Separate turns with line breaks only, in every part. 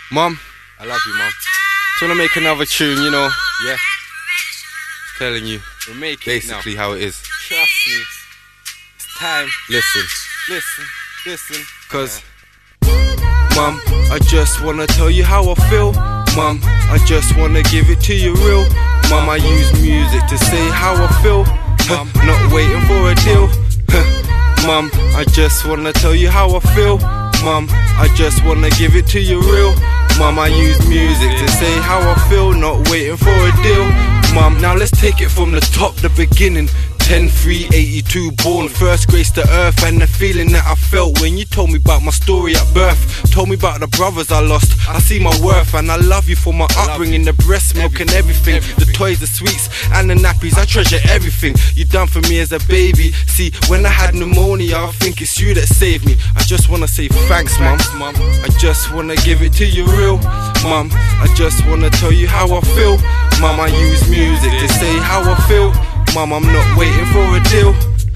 Mum,
I love you, Mum.
just wanna make another tune, you know.
Yeah,
Telling you
we'll make it
basically
now.
how it is.
Trust me. It's time.
Listen,
Listen.
cause Mum, I just wanna tell you how I feel. Mum, I just wanna give it to you real. Mum, I use music to say how I feel.
Mum,
Not waiting for a deal. Mum, I just wanna tell you how I feel. Mum, I just wanna give it to you real. Mum, I use music to say how I feel, not waiting for a deal. Mum, now let's take it from the top, the beginning. 10/3/82, born, first grace to earth, and the feeling that I felt when you told me about my story at birth. Told me about the brothers I lost. I see my worth, and I love you for my upbringing, the breast milk and everything, the toys, the sweets, and the nappies. I treasure everything you done for me as a baby. See, when I had pneumonia, I think it's you that saved me. I just wanna say thanks, Mum. I just wanna give it to you real. Mum, I just wanna tell you how I feel. Mum, I use music to say how I feel. Mum, I'm not waiting for a deal.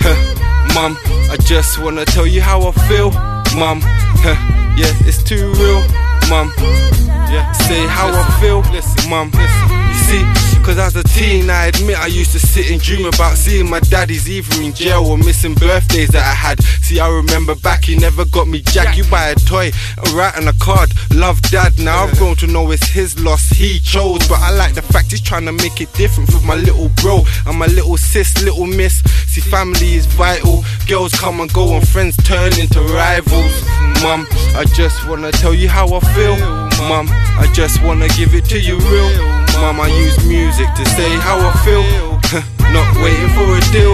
Mum, I just wanna tell you how I feel. Mum, yeah, it's too real. Mum, yeah, say how I feel. Mum, you see, cause as a teen I admit I used to sit and dream about seeing my daddies either in jail or missing birthdays that I had. See, I remember back, he never got me jack. You buy a toy, a rat and a card. Love dad, now I've grown to know it's his loss, he chose. But I like the fact he's trying to make it different with my little bro and my little sis, little miss. See, family is vital. Girls come and go and friends turn into rivals. Mum, I just wanna tell you how I feel. Mum, I just wanna give it to you real. Mum, I use music to say how I feel. Not waiting for a deal.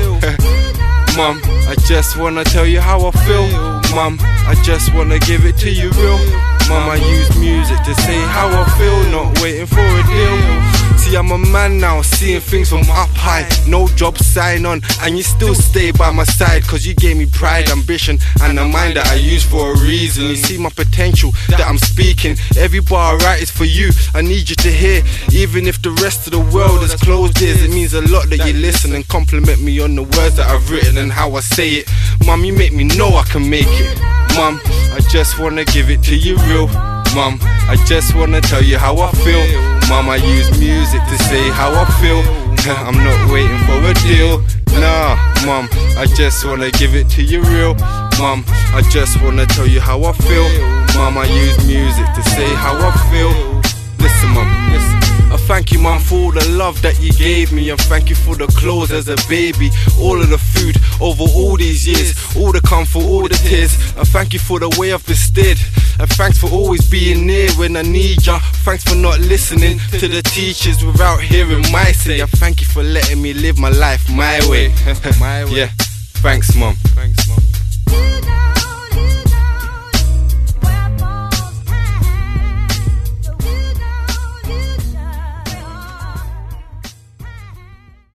Mum, I just wanna tell you how I feel. Mum, I just wanna give it to you real. Mum, I use music to say how I feel. Not waiting for a deal. See, I'm a man now, seeing things from up high. No job, sign on, and you still stay by my side. Cause you gave me pride, ambition, and a mind that I use for a reason. You see my potential that I'm speaking. Every bar I write is for you, I need you to hear. Even if the rest of the world has closed ears, it means a lot that you listen and compliment me on the words that I've written and how I say it. Mum, you make me know I can make it. Mum, I just wanna give it to you real. Mum, I just wanna tell you how I feel. Mum, I use music to say how I feel. I'm not waiting for a deal. Nah, Mum, I just wanna give it to you real. Mum, I just wanna tell you how I feel. Mum, I use music to say how I feel. Listen, Mum, listen. I thank you, Mum, for all the love that you gave me. And thank you for the clothes as a baby, all of the food over all these years, all the comfort, all the tears. And thank you for the way I've been steered. And thanks for always being near when I need ya. Thanks for not listening to the teachers without hearing my say. And thank you for letting me live my life my way. Yeah, thanks, Mum.
Thanks, Mum.